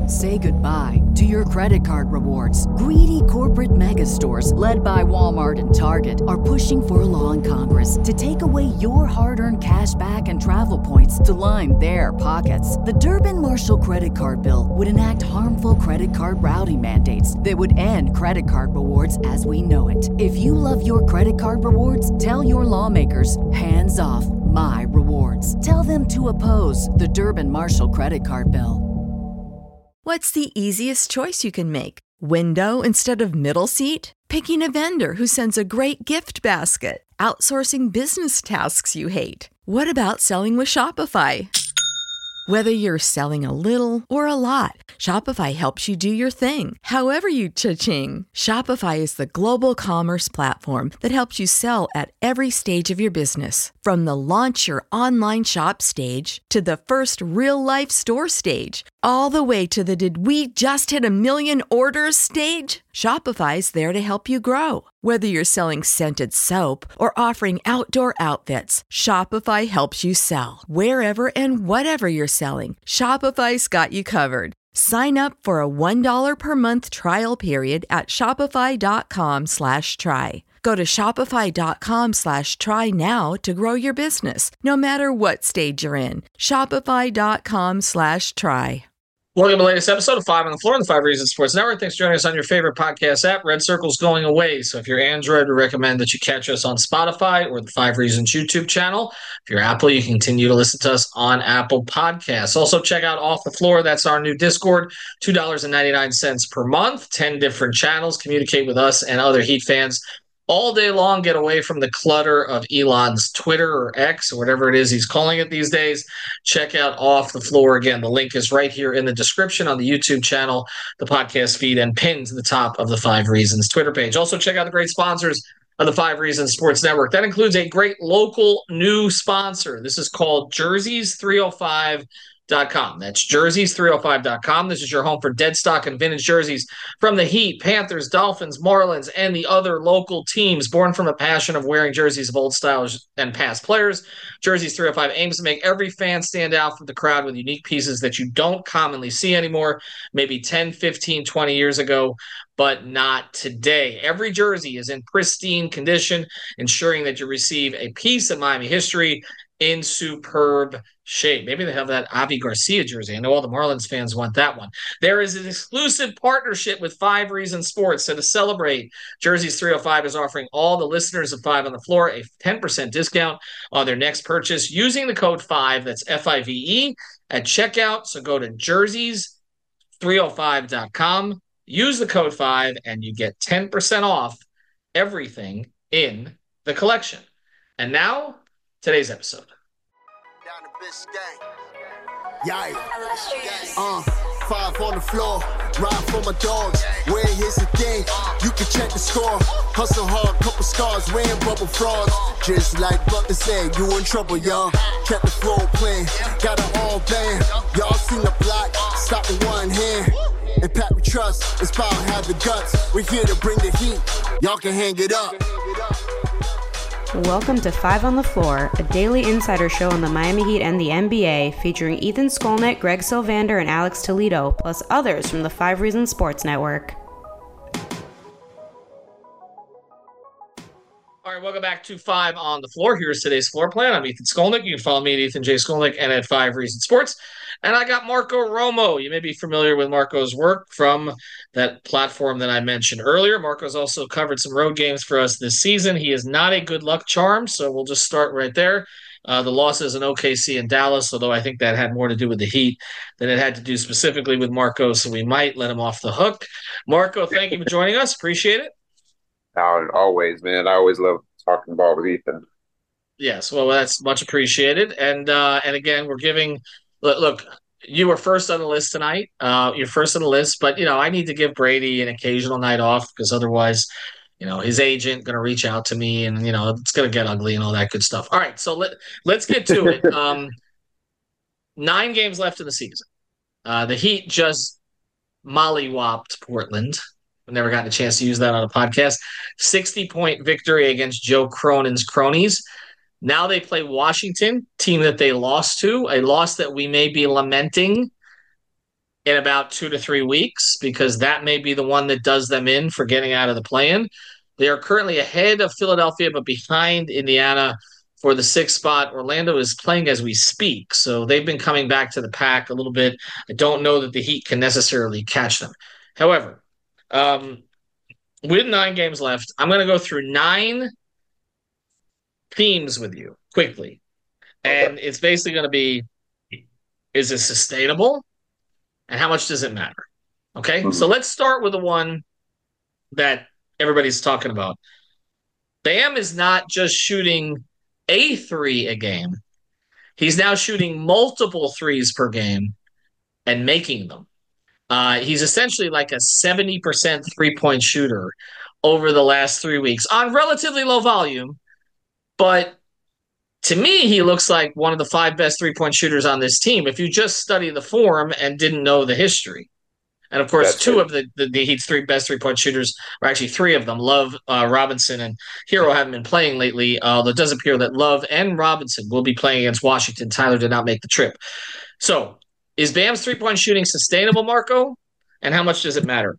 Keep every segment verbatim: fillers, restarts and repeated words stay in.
Say goodbye to your credit card rewards. Greedy corporate mega stores, led by Walmart and Target, are pushing for a law in Congress to take away your hard-earned cash back and travel points to line their pockets. The Durbin-Marshall credit card bill would enact harmful credit card routing mandates that would end credit card rewards as we know it. If you love your credit card rewards, tell your lawmakers, hands off my rewards. Tell them to oppose the Durbin-Marshall credit card bill. What's the easiest choice you can make? Window instead of middle seat? Picking a vendor who sends a great gift basket? Outsourcing business tasks you hate? What about selling with Shopify? Whether you're selling a little or a lot, Shopify helps you do your thing, however you cha-ching. Shopify is the global commerce platform that helps you sell at every stage of your business. From the launch your online shop stage to the first real-life store stage, all the way to the did we just hit a million orders stage? Shopify's there to help you grow. Whether you're selling scented soap or offering outdoor outfits, Shopify helps you sell. Wherever and whatever you're selling, Shopify's got you covered. Sign up for a one dollar per month trial period at shopify.com slash try. Go to shopify.com slash try now to grow your business, no matter what stage you're in. Shopify.com slash try. Welcome to the latest episode of Five on the Floor on the Five Reasons Sports Network. Thanks for joining us on your favorite podcast app. Red Circle's going away, so if you're Android, we recommend that you catch us on Spotify or the Five Reasons YouTube channel. If you're Apple, you can continue to listen to us on Apple Podcasts. Also, check out Off the Floor. That's our new Discord, two dollars and ninety-nine cents per month, ten different channels. Communicate with us and other Heat fans all day long. Get away from the clutter of Elon's Twitter or X or whatever it is he's calling it these days. Check out Off the Floor. Again, the link is right here in the description on the YouTube channel, the podcast feed, and pinned to the top of the Five Reasons Twitter page. Also, check out the great sponsors of the Five Reasons Sports Network. That includes a great local new sponsor. This is called Jerseys three oh five dot com. That's jerseys three oh five dot com. This is your home for dead stock and vintage jerseys from the Heat, Panthers, Dolphins, Marlins, and the other local teams. Born from a passion of wearing jerseys of old styles and past players, Jerseys three oh five aims to make every fan stand out from the crowd with unique pieces that you don't commonly see anymore, maybe ten, fifteen, twenty years ago, but not today. Every jersey is in pristine condition, ensuring that you receive a piece of Miami history in superb shape. Maybe they have that Avi Garcia jersey. I know all the Marlins fans want that one. There is an exclusive partnership with Five Reasons Sports. So to celebrate, Jerseys three oh five is offering all the listeners of Five on the Floor a ten percent discount on their next purchase using the code five, that's F I V E, at checkout. So go to jerseys three oh five dot com, use the code five, and you get ten percent off everything in the collection. And now, today's episode. Down the Biscayne. Yeah. Uh, five on the floor. Ride for my dogs. Where here's the thing. You can check the score. Hustle hard, couple scars, wearing bubble frauds. Just like Butler said, you in trouble, y'all. Kept the floor playing. Got it all banned. Y'all seen the block. Stop with one hand. And Pat we trust. It's power, have the guts. We're here to bring the heat. Y'all can hang it up. Welcome to Five on the Floor, a daily insider show on the Miami Heat and the N B A, featuring Ethan Skolnick, Greg Sylvander, and Alex Toledo, plus others from the Five Reasons Sports Network. All right, welcome back to Five on the Floor. Here's today's floor plan. I'm Ethan Skolnick. You can follow me at Ethan J. Skolnick and at Five Reasons Sports. And I got Marco Romo. You may be familiar with Marco's work from that platform that I mentioned earlier. Marco's also covered some road games for us this season. He is not a good luck charm, so we'll just start right there. Uh, the losses in O K C and Dallas, although I think that had more to do with the Heat than it had to do specifically with Marco, so we might let him off the hook. Marco, thank you for joining us. Appreciate it. Uh, always, man. I always love talking ball with Ethan. Yes, well, that's much appreciated. And uh, and again, we're giving look, look, you were first on the list tonight. Uh, you're first on the list, but you know, I need to give Brady an occasional night off because otherwise, you know, his agent going to reach out to me, and you know, it's going to get ugly and all that good stuff. All right, so let let's get to it. Um, nine games left in the season. Uh, the Heat just mollywopped Portland. I've never gotten a chance to use that on a podcast. sixty-point victory against Joe Cronin's cronies. Now they play Washington, team that they lost to, a loss that we may be lamenting in about two to three weeks because that may be the one that does them in for getting out of the play-in. They are currently ahead of Philadelphia, but behind Indiana for the sixth spot. Orlando is playing as we speak, so they've been coming back to the pack a little bit. I don't know that the Heat can necessarily catch them. However, um, with nine games left, I'm going to go through nine themes with you quickly. And okay. It's basically going to be, is it sustainable? And how much does it matter? Okay, mm-hmm. So let's start with the one that everybody's talking about. Bam is not just shooting a three a game. He's now shooting multiple threes per game and making them. Uh, he's essentially like a seventy percent three-point shooter over the last three weeks on relatively low volume. But to me, he looks like one of the five best three-point shooters on this team if you just study the form and didn't know the history. And, of course, That's two it. of the, the, the Heat's three best three-point shooters, or actually three of them, Love, uh, Robinson, and Hero haven't been playing lately, although it does appear that Love and Robinson will be playing against Washington. Tyler did not make the trip. So is Bam's three-point shooting sustainable, Marco? And how much does it matter?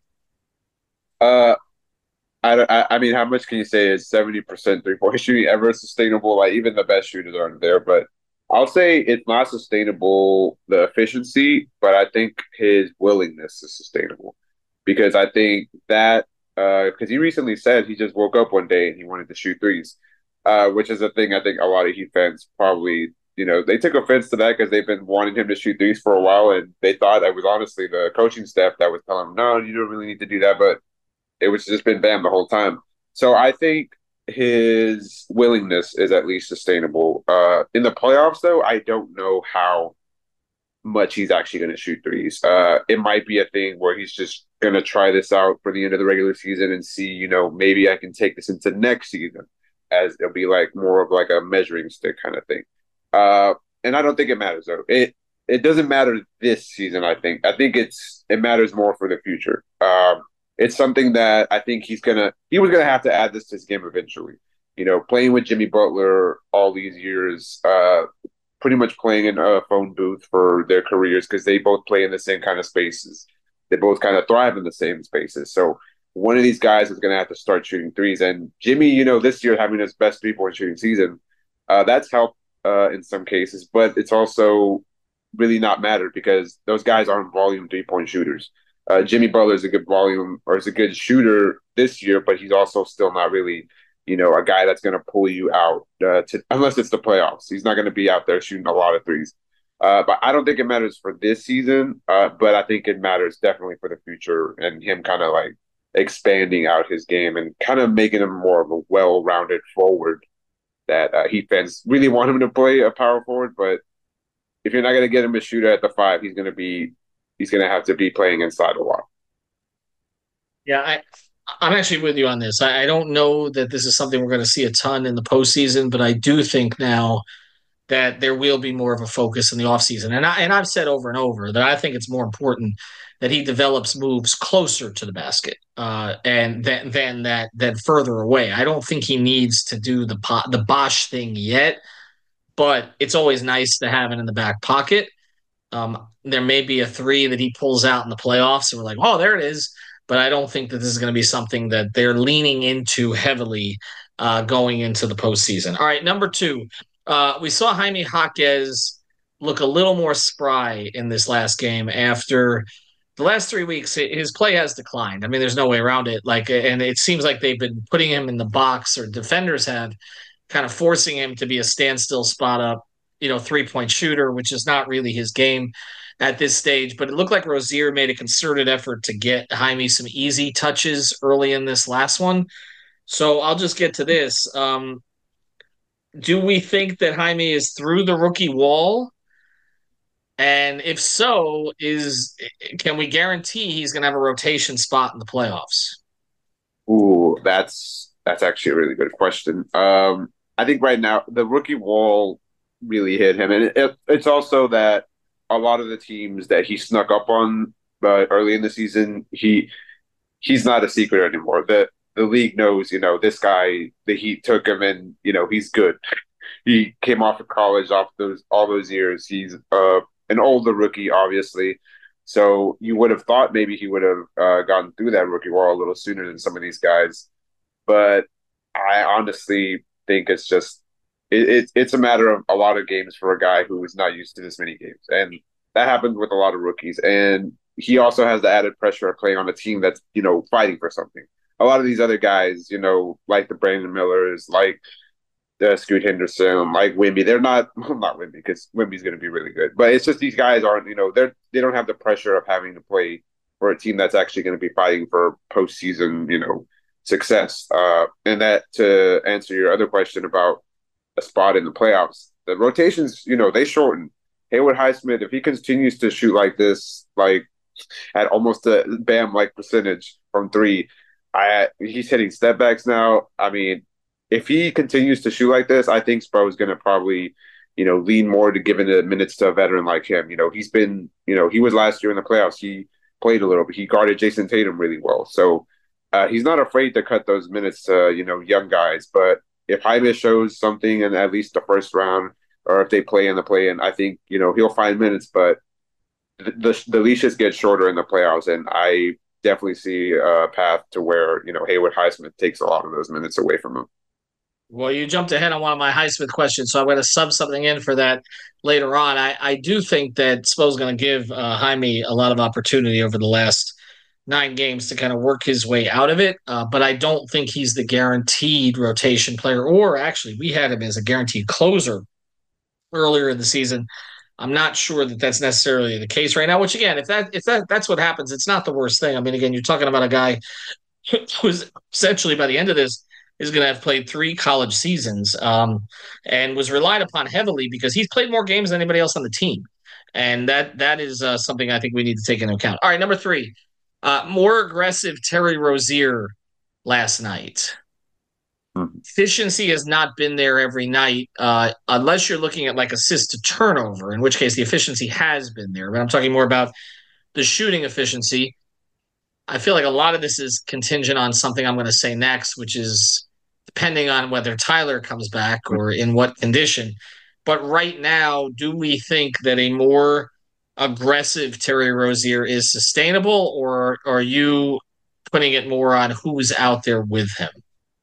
Uh, I, I mean, how much can you say is seventy percent three-point shooting ever sustainable? Like, even the best shooters aren't there, but I'll say it's not sustainable, the efficiency, but I think his willingness is sustainable. Because I think that, because uh, he recently said he just woke up one day and he wanted to shoot threes, uh, which is a thing I think a lot of Heat fans probably, you know, they took offense to that because they've been wanting him to shoot threes for a while, and they thought it was honestly the coaching staff that was telling him, no, you don't really need to do that, but it was just been Bam the whole time. So I think his willingness is at least sustainable. Uh, in the playoffs, though, I don't know how much he's actually going to shoot threes. Uh, it might be a thing where he's just going to try this out for the end of the regular season and see, you know, maybe I can take this into next season, as it'll be like more of like a measuring stick kind of thing. Uh, and I don't think it matters, though. It it doesn't matter this season, I think. I think it's it matters more for the future. Um, It's something that I think he's gonna he was gonna have to add this to his game eventually. You know, playing with Jimmy Butler all these years, uh, pretty much playing in a phone booth for their careers because they both play in the same kind of spaces. They both kind of thrive in the same spaces. So one of these guys is gonna have to start shooting threes. And Jimmy, you know, this year having his best three-point shooting season, uh, that's helped uh, in some cases, but it's also really not mattered because those guys aren't volume three-point shooters. Uh, Jimmy Butler is a good volume or is a good shooter this year, but he's also still not really, you know, a guy that's going to pull you out uh, to, unless it's the playoffs. He's not going to be out there shooting a lot of threes. Uh, but I don't think it matters for this season, uh, but I think it matters definitely for the future and him kind of like expanding out his game and kind of making him more of a well-rounded forward that uh, Heat fans really want him to play a power forward. But if you're not going to get him a shooter at the five, he's going to be He's going to have to be playing inside a while. Yeah, I, I'm actually with you on this. I, I don't know that this is something we're going to see a ton in the postseason, but I do think now that there will be more of a focus in the offseason. And, I, and I've said over and over that I think it's more important that he develops moves closer to the basket uh, and than, than that than further away. I don't think he needs to do the the Bosh thing yet, but it's always nice to have it in the back pocket. Um, there may be a three that he pulls out in the playoffs, and we're like, oh, there it is. But I don't think that this is going to be something that they're leaning into heavily uh, going into the postseason. All right, number two, uh, we saw Jaime Jaquez look a little more spry in this last game after the last three weeks. His play has declined. I mean, there's no way around it. Like, and it seems like they've been putting him in the box, or defenders have, kind of forcing him to be a standstill spot up, you know, three-point shooter, which is not really his game at this stage. But it looked like Rozier made a concerted effort to get Jaime some easy touches early in this last one. So I'll just get to this. Um, do we think that Jaime is through the rookie wall? And if so, is can we guarantee he's going to have a rotation spot in the playoffs? Ooh, that's that's actually a really good question. Um, I think right now the rookie wall really hit him. And it, it's also that a lot of the teams that he snuck up on uh, early in the season, he he's not a secret anymore. The the league knows, you know, this guy, the Heat took him and, you know, he's good. He came off of college off those all those years. He's uh, an older rookie, obviously. So you would have thought maybe he would have uh, gotten through that rookie wall a little sooner than some of these guys. But I honestly think it's just it, it, it's a matter of a lot of games for a guy who is not used to this many games, and that happens with a lot of rookies. And he also has the added pressure of playing on a team that's you know fighting for something. A lot of these other guys, you know, like the Brandon Millers, like the Scoot Henderson, like Wemby, they're not well, not Wemby because Wemby's going to be really good, but it's just these guys aren't you know they're they don't have the pressure of having to play for a team that's actually going to be fighting for postseason, you know, success. Uh, and that to answer your other question about a spot in the playoffs, the rotations, you know, they shorten. Haywood Highsmith, if he continues to shoot like this, like at almost a Bam like percentage from three, I he's hitting step backs now. I mean, if he continues to shoot like this, I think Spo is going to probably, you know, lean more to giving the minutes to a veteran like him. You know, he's been, you know, he was last year in the playoffs. He played a little bit. He guarded Jason Tatum really well. So uh, he's not afraid to cut those minutes to, you know, young guys. But if Jaime shows something in at least the first round, or if they play in the play-in, I think, you know, he'll find minutes. But the, the, the leashes get shorter in the playoffs. And I definitely see a path to where, you know, Haywood Highsmith takes a lot of those minutes away from him. Well, you jumped ahead on one of my Highsmith questions, so I'm going to sub something in for that later on. I, I do think that Spo's going to give uh, Jaime a lot of opportunity over the last nine games to kind of work his way out of it, uh, but I don't think he's the guaranteed rotation player, or actually we had him as a guaranteed closer earlier in the season. I'm not sure that that's necessarily the case right now, which again, if that if that that's what happens, it's not the worst thing. I mean, again, you're talking about a guy who's essentially by the end of this is going to have played three college seasons um, and was relied upon heavily because he's played more games than anybody else on the team. And that that is uh, something I think we need to take into account. All right, number three, uh, more aggressive Terry Rozier last night. Mm-hmm. Efficiency has not been there every night, uh, unless you're looking at like assist to turnover, in which case the efficiency has been there. But I'm talking more about the shooting efficiency. I feel like a lot of this is contingent on something I'm going to say next, which is depending on whether Tyler comes back or in what condition. But right now, do we think that a more aggressive Terry Rozier is sustainable, or, or are you putting it more on who's out there with him?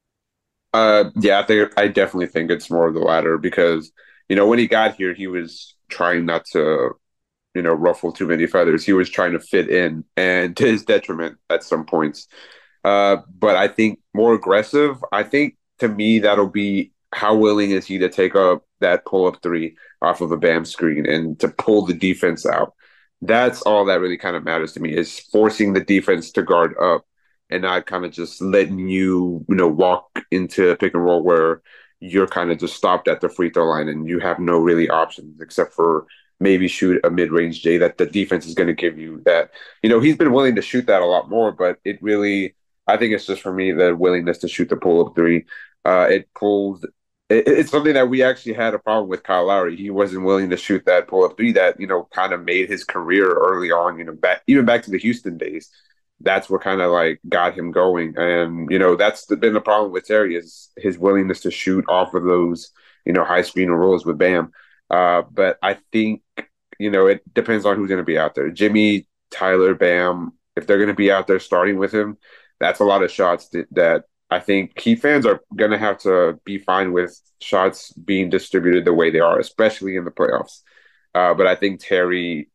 Uh, yeah, I think I definitely think it's more of the latter because, you know, when he got here, he was trying not to, you know, ruffle too many feathers. He was trying to fit in, and to his detriment at some points. Uh, but I think more aggressive, I think to me, that'll be how willing is he to take up that pull-up three off of a Bam screen and to pull the defense out. That's all that really kind of matters to me, is forcing the defense to guard up and not kind of just letting you, you know, walk into a pick and roll where you're kind of just stopped at the free throw line and you have no really options except for maybe shoot a mid-range J that the defense is going to give you. That, you know, he's been willing to shoot that a lot more, but it really, I think it's just for me, the willingness to shoot the pull-up three. Uh, it pulls, it, it's something that we actually had a problem with Kyle Lowry. He wasn't willing to shoot that pull-up three that, you know, kind of made his career early on, you know, back, even back to the Houston days. That's what kind of like got him going. And, you know, that's been the problem with Terry, is his willingness to shoot off of those, you know, high screen rolls with Bam. Uh, but I think, you know, it depends on who's going to be out there. Jimmy, Tyler, Bam, if they're going to be out there starting with him, that's a lot of shots that, that I think Heat fans are going to have to be fine with shots being distributed the way they are, especially in the playoffs. Uh, but I think Terry,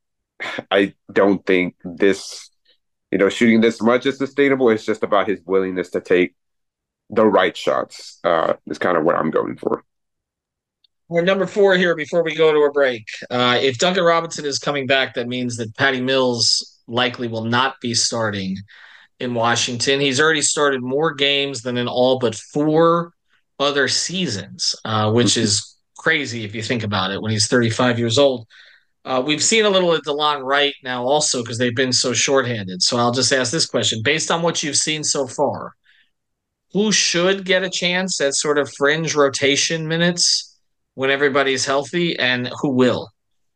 I don't think this, you know, shooting this much is sustainable. It's just about his willingness to take the right shots uh, is kind of what I'm going for. We're number four here before we go to a break. Uh, if Duncan Robinson is coming back, that means that Patty Mills likely will not be starting in Washington. He's already started more games than in all but four other seasons, uh, which is crazy if you think about it when he's thirty-five years old. Uh, we've seen a little of DeLon Wright now also because they've been so shorthanded. So I'll just ask this question. Based on what you've seen so far, who should get a chance at sort of fringe rotation minutes when everybody's healthy, and who will?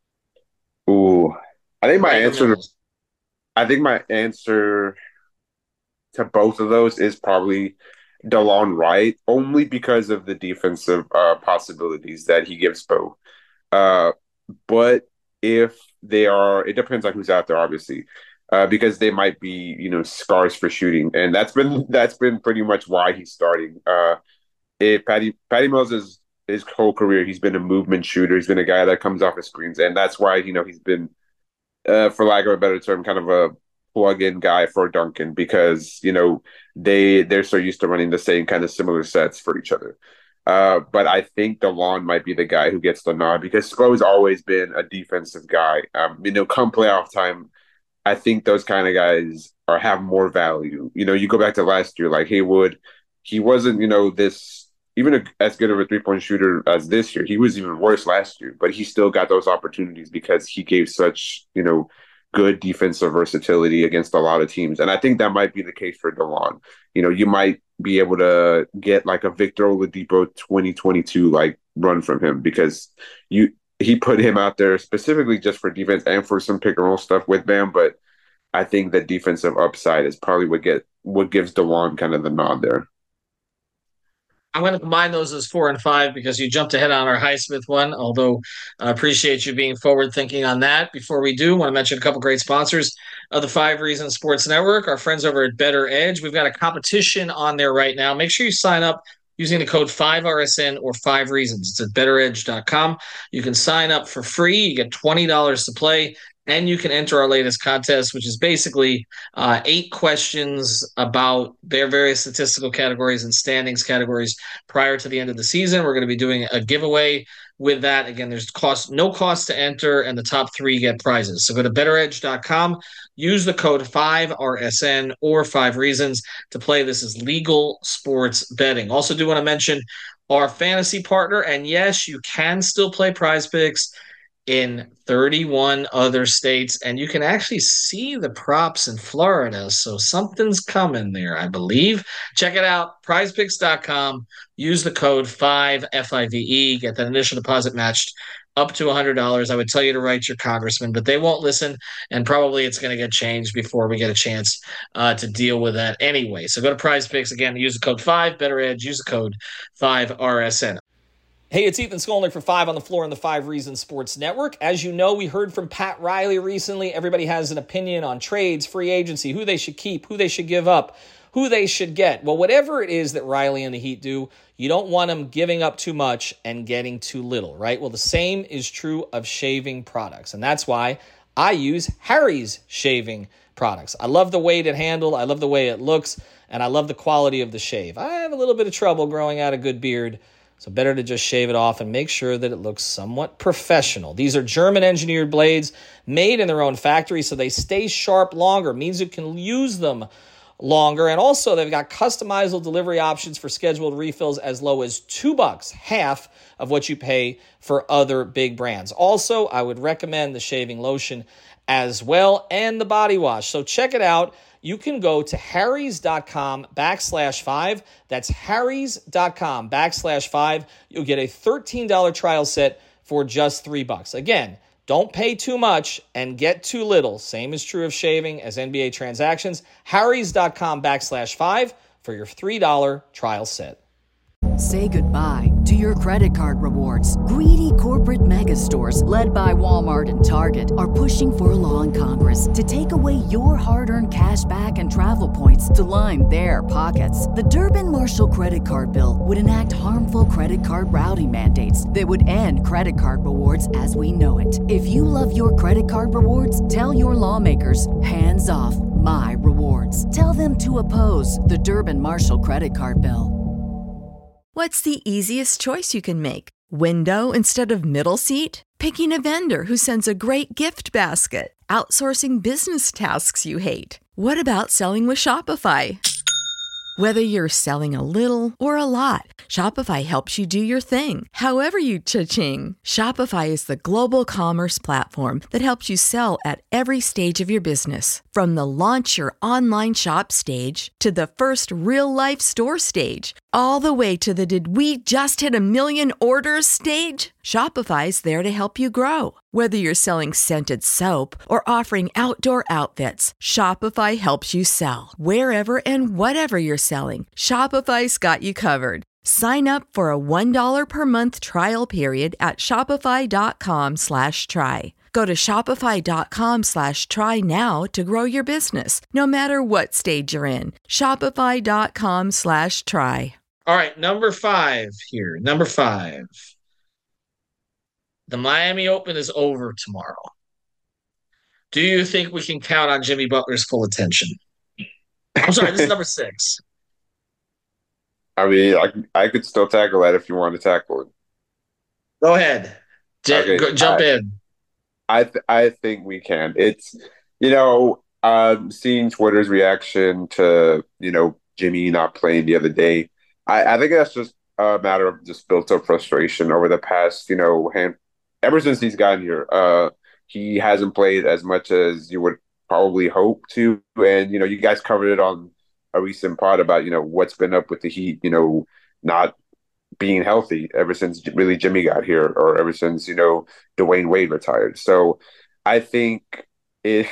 Ooh, I think my answer, I think my answer to both of those is probably DeLon Wright, only because of the defensive uh, possibilities that he gives Spo. Uh, but if they are, it depends on who's out there, obviously, uh, because they might be, you know, scars for shooting, and that's been that's been pretty much why he's starting. Uh, if Patty Patty Mills is his whole career, he's been a movement shooter. He's been a guy that comes off his screens, and that's why, you know, he's been, uh, for lack of a better term, kind of a plug-in guy for Duncan, because, you know, they they're so used to running the same kind of similar sets for each other. Uh, but I think DeLon might be the guy who gets the nod, because Spo's always been a defensive guy. Um, you know, come playoff time, I think those kind of guys are have more value. You know, you go back to last year, like Haywood, he wasn't, you know, this even a, as good of a three-point shooter as this year. He was even worse last year, but he still got those opportunities because he gave such, you know, good defensive versatility against a lot of teams. And I think that might be the case for DeLon. You know, you might be able to get like a Victor Oladipo twenty twenty-two like run from him, because you he put him out there specifically just for defense and for some pick and roll stuff with Bam. But I think the defensive upside is probably what get what gives DeLon kind of the nod there. I'm going to combine those as four and five because you jumped ahead on our Highsmith one, although I appreciate you being forward-thinking on that. Before we do, I want to mention a couple great sponsors of the Five Reasons Sports Network, our friends over at Better Edge. We've got a competition on there right now. Make sure you sign up using the code five R S N or five reasons. It's at better edge dot com. You can sign up for free. You get twenty dollars to play. And you can enter our latest contest, which is basically uh, eight questions about their various statistical categories and standings categories prior to the end of the season. We're going to be doing a giveaway with that. Again, there's cost, no cost to enter, and the top three get prizes. So go to better edge dot com, use the code five R S N or five reasons to play. This is legal sports betting. Also do want to mention our fantasy partner, and yes, you can still play Prize Picks in thirty-one other states, and you can actually see the props in Florida, so something's coming there, I believe. Check it out, prize picks dot com. Use the code five F I V E, get that initial deposit matched up to one hundred dollars. I would tell you to write your congressman, but they won't listen, and probably it's going to get changed before we get a chance uh, to deal with that anyway. So go to PrizePicks, again, use the code five, Better Edge, use the code five R S N. Hey, it's Ethan Skolnick for Five on the Floor on the Five Reasons Sports Network. As you know, we heard from Pat Riley recently. Everybody has an opinion on trades, free agency, who they should keep, who they should give up, who they should get. Well, whatever it is that Riley and the Heat do, you don't want them giving up too much and getting too little, right? Well, the same is true of shaving products, and that's why I use Harry's shaving products. I love the weight it handles, I love the way it looks, and I love the quality of the shave. I have a little bit of trouble growing out a good beard, so better to just shave it off and make sure that it looks somewhat professional. These are German-engineered blades made in their own factory, so they stay sharp longer. It means you can use them longer. And also, they've got customizable delivery options for scheduled refills as low as two bucks, half of what you pay for other big brands. Also, I would recommend the shaving lotion as well and the body wash. So check it out. You can go to harrys.com backslash five. That's harrys.com backslash five. You'll get a thirteen dollars trial set for just three bucks. Again, don't pay too much and get too little. Same is true of shaving as N B A transactions. harrys.com backslash five for your three dollars trial set. Say goodbye to your credit card rewards. Greedy corporate mega stores, led by Walmart and Target, are pushing for a law in Congress to take away your hard-earned cash back and travel points to line their pockets. The Durbin-Marshall credit card bill would enact harmful credit card routing mandates that would end credit card rewards as we know it. If you love your credit card rewards, tell your lawmakers, hands off my rewards. Tell them to oppose the Durbin-Marshall credit card bill. What's the easiest choice you can make? Window instead of middle seat? Picking a vendor who sends a great gift basket? Outsourcing business tasks you hate? What about selling with Shopify? Whether you're selling a little or a lot, Shopify helps you do your thing, however you cha-ching. Shopify is the global commerce platform that helps you sell at every stage of your business. From the launch your online shop stage to the first real-life store stage, all the way to the did we just hit a million orders stage. Shopify's there to help you grow. Whether you're selling scented soap or offering outdoor outfits, Shopify helps you sell. Wherever and whatever you're selling, Shopify's got you covered. Sign up for a one dollar per month trial period at shopify.com slash try. Go to shopify.com slash try now to grow your business, no matter what stage you're in. Shopify.com slash try. All right, number five here. Number five. The Miami Open is over tomorrow. Do you think we can count on Jimmy Butler's full attention? I'm sorry, this is number six. I mean, I, I could still tackle that if you want to tackle it. Go ahead. J- okay, go, jump I, in. I th- I think we can. It's, you know, um, seeing Twitter's reaction to, you know, Jimmy not playing the other day. I, I think that's just a matter of just built up frustration over the past, you know, hand, ever since he's gotten here. Uh, he hasn't played as much as you would probably hope to. And, you know, you guys covered it on a recent pod about, you know, what's been up with the Heat, you know, not being healthy ever since really Jimmy got here, or ever since, you know, Dwayne Wade retired. So I think it,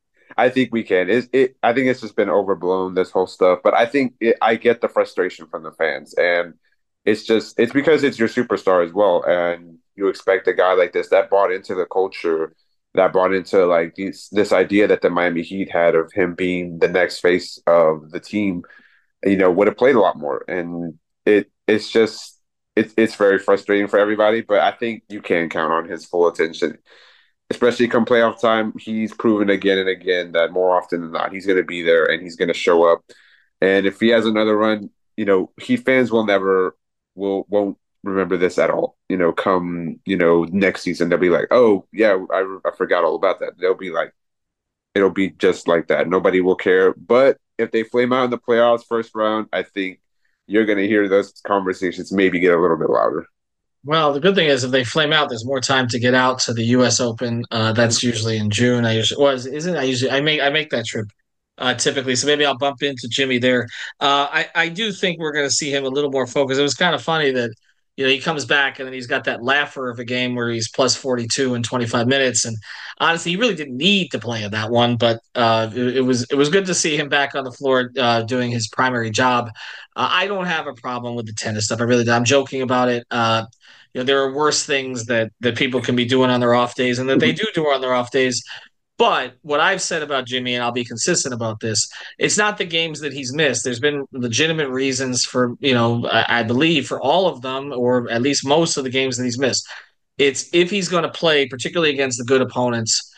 I think we can. It, it, I think it's just been overblown, this whole stuff. But I think it, I get the frustration from the fans, and it's just it's because it's your superstar as well, and you expect a guy like this that bought into the culture, that brought into like these, this idea that the Miami Heat had of him being the next face of the team, you know, would have played a lot more. And it it's just it's it's very frustrating for everybody. But I think you can count on his full attention, especially come playoff time. He's proven again and again that more often than not, he's going to be there and he's going to show up. And if he has another run, you know, Heat fans will never will won't remember this at all. You know, come, you know, next season, they'll be like, oh, yeah, I, I forgot all about that. They'll be like, it'll be just like that. Nobody will care. But if they flame out in the playoffs first round, I think you're going to hear those conversations maybe get a little bit louder. Well, the good thing is if they flame out, there's more time to get out to the U S Open. Uh, that's usually in June. I usually was, isn't I usually I make I make that trip uh, typically. So maybe I'll bump into Jimmy there. Uh, I I do think we're going to see him a little more focused. It was kind of funny that you know he comes back and then he's got that laugher of a game where he's plus forty-two in twenty-five minutes. And honestly, he really didn't need to play in that one, but uh, it, it was it was good to see him back on the floor uh, doing his primary job. Uh, I don't have a problem with the tennis stuff. I really do. I'm joking about it. Uh, you know, there are worse things that that people can be doing on their off days and that they do do on their off days. But what I've said about Jimmy, and I'll be consistent about this, it's not the games that he's missed. There's been legitimate reasons for, you know, I, I believe for all of them, or at least most of the games that he's missed. It's if he's going to play, particularly against the good opponents,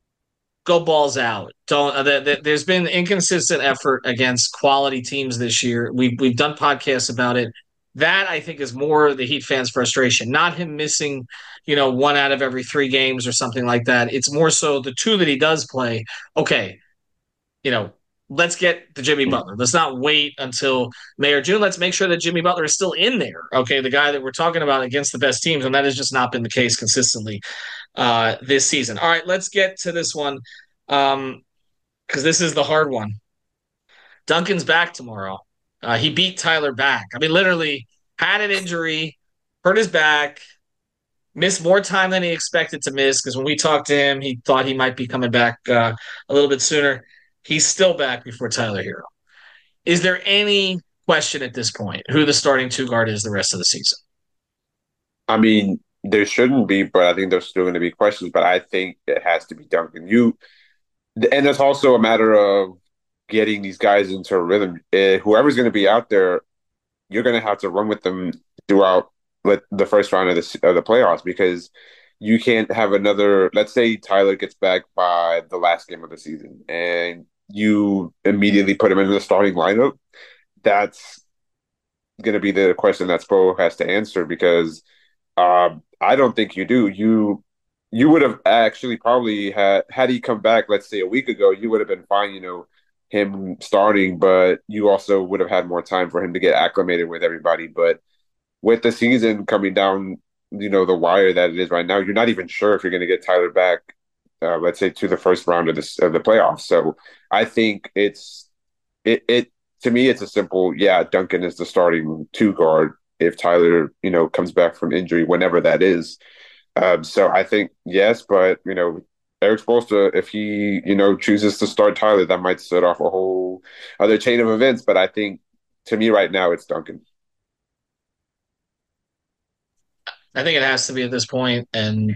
go balls out. Don't. Uh, the, the, there's been inconsistent effort against quality teams this year. We've we've done podcasts about it. That I think is more the Heat fans' frustration, not him missing, you know, one out of every three games or something like that. It's more so the two that he does play. Okay, you know, let's get the Jimmy Butler. Let's not wait until May or June. Let's make sure that Jimmy Butler is still in there. Okay, the guy that we're talking about against the best teams, and that has just not been the case consistently uh, this season. All right, let's get to this one um, because this is the hard one. Duncan's back tomorrow. Uh, he beat Tyler back. I mean, literally had an injury, hurt his back, missed more time than he expected to miss because when we talked to him, he thought he might be coming back uh, a little bit sooner. He's still back before Tyler Herro. Is there any question at this point who the starting two guard is the rest of the season? I mean, there shouldn't be, but I think there's still going to be questions. But I think it has to be Duncan. You, and it's also a matter of getting these guys into a rhythm. Uh, whoever's going to be out there, you're going to have to run with them throughout like, the first round of the, of the playoffs because you can't have another. Let's say Tyler gets back by the last game of the season and you immediately put him in the starting lineup. That's going to be the question that Spo has to answer because um, I don't think you do. You you would have actually probably had had he come back, let's say a week ago, you would have been fine, you know, him starting, but you also would have had more time for him to get acclimated with everybody. But with the season coming down, you know, the wire that it is right now, you're not even sure if you're going to get Tyler back, uh, let's say, to the first round of, this, of the playoffs. So I think it's, it, it, to me, it's a simple, yeah, Duncan is the starting two guard if Tyler, you know, comes back from injury, whenever that is. Um, so I think, yes, but, you know, Erik Spoelstra, if he, you know, chooses to start Tyler, that might set off a whole other chain of events. But I think, to me right now, it's Duncan. I think it has to be at this point. And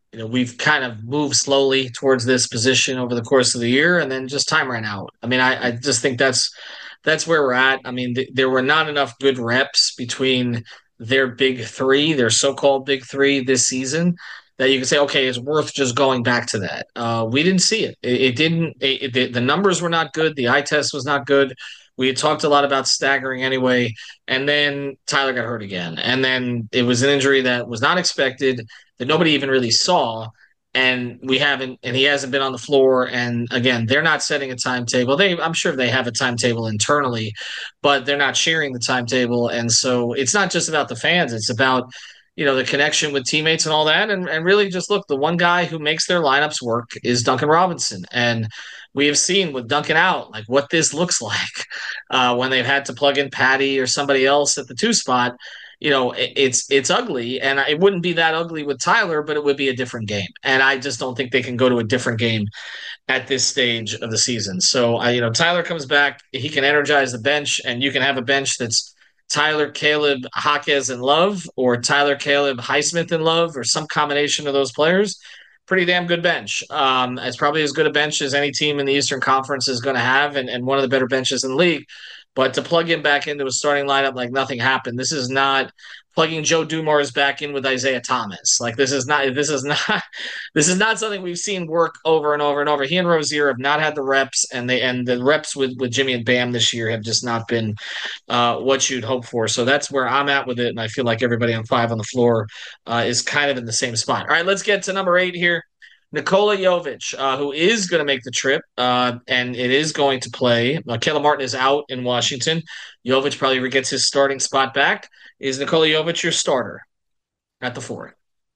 you know, we've kind of moved slowly towards this position over the course of the year, and then just time ran out. I mean, I, I just think that's that's where we're at. I mean, th- there were not enough good reps between their big three, their so-called big three this season, that you can say, okay, it's worth just going back to that. Uh, we didn't see it. It, it didn't. It, it, the numbers were not good. The eye test was not good. We had talked a lot about staggering anyway, and then Tyler got hurt again, and then it was an injury that was not expected, that nobody even really saw. And we haven't, and he hasn't been on the floor. And again, they're not setting a timetable. They, I'm sure they have a timetable internally, but they're not sharing the timetable. And so it's not just about the fans; it's about, you know, the connection with teammates and all that. And and really, just look, the one guy who makes their lineups work is Duncan Robinson, and we have seen with Duncan out, like what this looks like uh, when they've had to plug in Patty or somebody else at the two spot. You know, it, it's it's ugly, and it wouldn't be that ugly with Tyler, but it would be a different game. And I just don't think they can go to a different game at this stage of the season. So, I, you know, Tyler comes back, he can energize the bench, and you can have a bench that's Tyler, Caleb, Jaquez, and Love, or Tyler, Caleb, Highsmith, and Love, or some combination of those players. Pretty damn good bench. Um, it's probably as good a bench as any team in the Eastern Conference is going to have, and, and one of the better benches in the league. But to plug him back into a starting lineup like nothing happened, this is not plugging Joe Dumars back in with Isaiah Thomas. Like this is not this is not this is not something we've seen work over and over and over. He and Rozier have not had the reps, and they and the reps with with Jimmy and Bam this year have just not been uh, what you'd hope for. So that's where I'm at with it, and I feel like everybody on five on the floor uh, is kind of in the same spot. All right, let's get to number eight here. Nikola Jovic, uh, who is going to make the trip, uh, and it is going to play. Uh, Caleb Martin is out in Washington. Jovic probably gets his starting spot back. Is Nikola Jovic your starter at the four?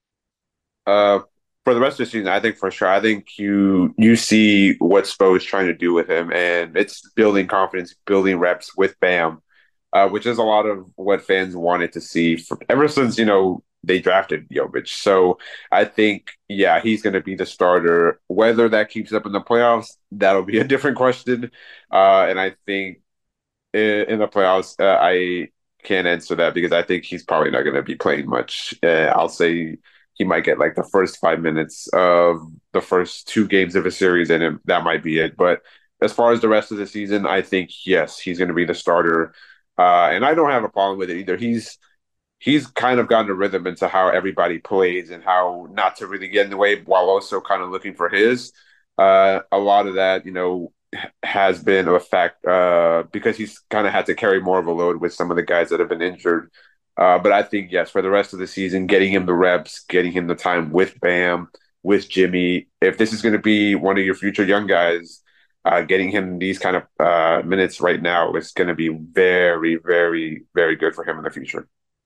Uh, for the rest of the season, I think for sure. I think you you see what Spo is trying to do with him, and it's building confidence, building reps with Bam, uh, which is a lot of what fans wanted to see for, ever since you know they drafted Jovic. So I think, yeah, he's going to be the starter. Whether that keeps up in the playoffs, that'll be a different question. Uh, and I think in, in the playoffs, uh, I can't answer that because I think he's probably not going to be playing much. Uh, I'll say he might get like the first five minutes of the first two games of a series, and it, that might be it. But as far as the rest of the season, I think, yes, he's going to be the starter. Uh, and I don't have a problem with it either. He's he's kind of gotten a rhythm into how everybody plays and how not to really get in the way while also kind of looking for his. Uh, a lot of that, you know, has been a fact uh, because he's kind of had to carry more of a load with some of the guys that have been injured. Uh, but I think, yes, for the rest of the season, getting him the reps, getting him the time with Bam, with Jimmy, if this is going to be one of your future young guys, uh, getting him these kind of uh, minutes right now is going to be very, very, very good for him in the future.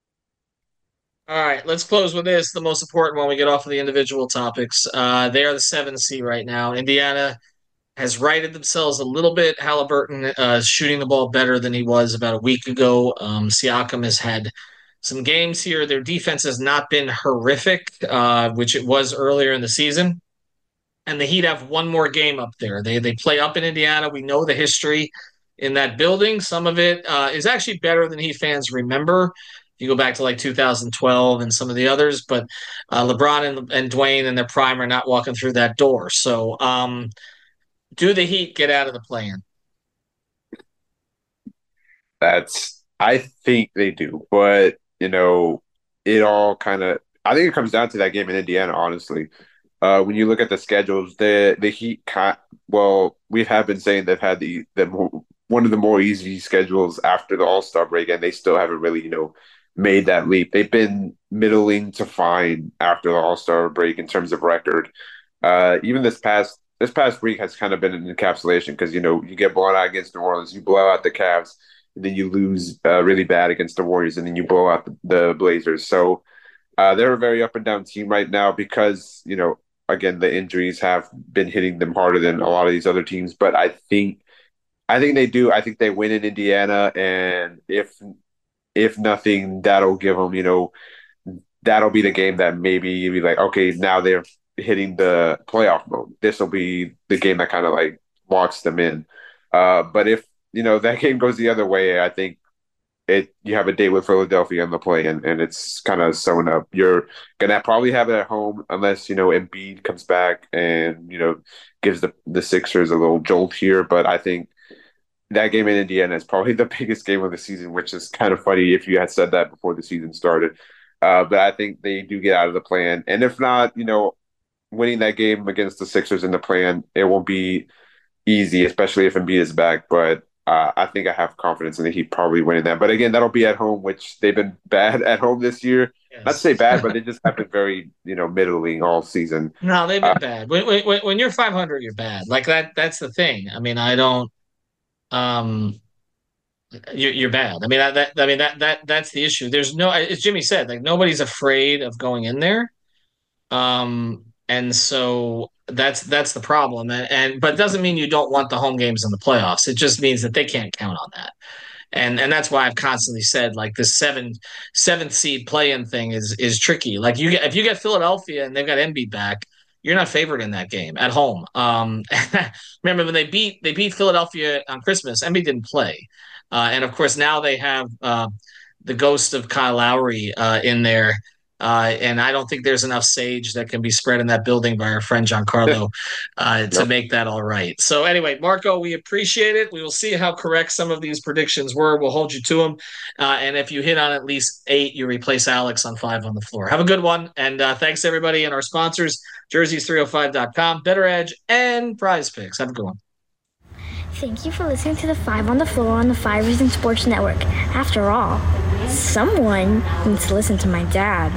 All right, let's close with this, the most important one we get off of the individual topics. Uh, they are the seven seed right now. Indiana has righted themselves a little bit. Halliburton uh, is shooting the ball better than he was about a week ago. Um, Siakam has had some games here. Their defense has not been horrific, uh, which it was earlier in the season. And the Heat have one more game up there. They they play up in Indiana. We know the history in that building. Some of it uh, is actually better than Heat fans remember. You go back to like two thousand twelve and some of the others, but uh, LeBron and, and Dwayne in their prime are not walking through that door. So, um, do the Heat get out of the play-in? That's, I think they do, but you know, it all kind of, I think it comes down to that game in Indiana, honestly. Uh, when you look at the schedules, the the Heat, can't, well, we have been saying they've had the, the more, one of the more easy schedules after the All-Star break, and they still haven't really, you know, made that leap. They've been middling to fine after the All-Star break in terms of record. Uh, even this past this past week has kind of been an encapsulation because, you know, you get blown out against New Orleans, you blow out the Cavs, and then you lose uh, really bad against the Warriors, and then you blow out the, the Blazers. So uh, they're a very up and down team right now because, you know, again, the injuries have been hitting them harder than a lot of these other teams. But I think I think they do. I think they win in Indiana, and if if nothing, that'll give them, you know, that'll be the game that maybe you'll be like, okay, now they're hitting the playoff mode. This will be the game that kind of like locks them in. Uh, but if, you know, that game goes the other way, I think it you have a date with Philadelphia in the play-in, and it's kind of sewn up. You're gonna probably have it at home unless, you know, Embiid comes back and, you know, gives the the Sixers a little jolt here. But I think that game in Indiana is probably the biggest game of the season, which is kind of funny if you had said that before the season started. Uh, but I think they do get out of the plan, and if not, you know, winning that game against the Sixers in the plan, it won't be easy, especially if Embiid is back. But Uh, I think I have confidence in the Heat probably winning that. But again, that'll be at home, which they've been bad at home this year. Yes. Not to say bad, but they just have been very, you know, middling all season. No, they've been uh, bad. When, when when you're five hundred, you're bad. Like that. That's the thing. I mean, I don't. Um, you're you're bad. I mean, that, that I mean that that that's the issue. There's no, as Jimmy said, like nobody's afraid of going in there. Um, and so. That's that's the problem, and, and but it doesn't mean you don't want the home games in the playoffs. It just means that they can't count on that, and and that's why I've constantly said like this seven seventh seed play-in thing is is tricky. Like you get if you get Philadelphia and they've got Embiid back, you're not favored in that game at home. Um, remember when they beat they beat Philadelphia on Christmas, Embiid didn't play, uh, and of course now they have uh, the ghost of Kyle Lowry uh, in there. Uh, and I don't think there's enough sage that can be spread in that building by our friend Giancarlo uh, to yep. make that all right. So anyway, Marco, we appreciate it. We will see how correct some of these predictions were. We'll hold you to them. Uh, and if you hit on at least eight, you replace Alex on five on the floor. Have a good one. And uh, thanks everybody and our sponsors, jerseys three oh five dot com, Better Edge, and Prize Picks. Have a good one. Thank you for listening to the Five on the Floor on the Five Reasons Sports Network. After all, someone needs to listen to my dad.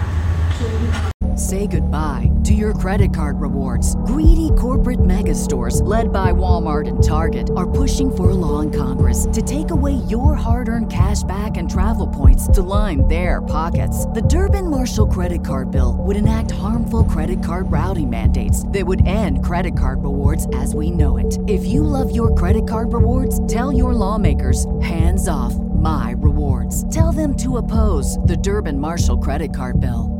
Say goodbye to your credit card rewards. Greedy corporate mega stores, led by Walmart and Target, are pushing for a law in Congress to take away your hard-earned cash back and travel points to line their pockets. The Durbin-Marshall credit card bill would enact harmful credit card routing mandates that would end credit card rewards as we know it. If you love your credit card rewards, tell your lawmakers, hands off my rewards. Tell them to oppose the Durbin-Marshall credit card bill.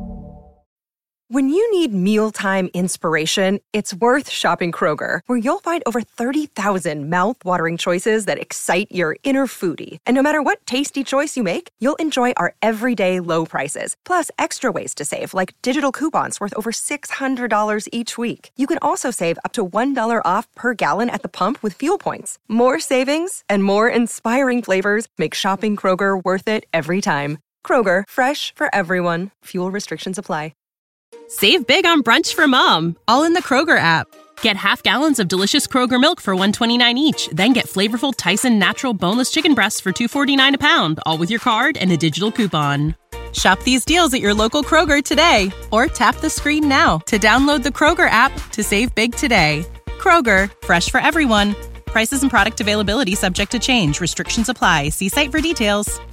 When you need mealtime inspiration, it's worth shopping Kroger, where you'll find over thirty thousand mouth-watering choices that excite your inner foodie. And no matter what tasty choice you make, you'll enjoy our everyday low prices, plus extra ways to save, like digital coupons worth over six hundred dollars each week. You can also save up to one dollar off per gallon at the pump with fuel points. More savings and more inspiring flavors make shopping Kroger worth it every time. Kroger, fresh for everyone. Fuel restrictions apply. Save big on brunch for mom, all in the Kroger app. Get half gallons of delicious Kroger milk for one dollar and twenty-nine cents each. Then get flavorful Tyson natural boneless chicken breasts for two dollars and forty-nine cents a pound, all with your card and a digital coupon. Shop these deals at your local Kroger today, or tap the screen now to download the Kroger app to save big today. Kroger, fresh for everyone. Prices and product availability subject to change. Restrictions apply. See site for details.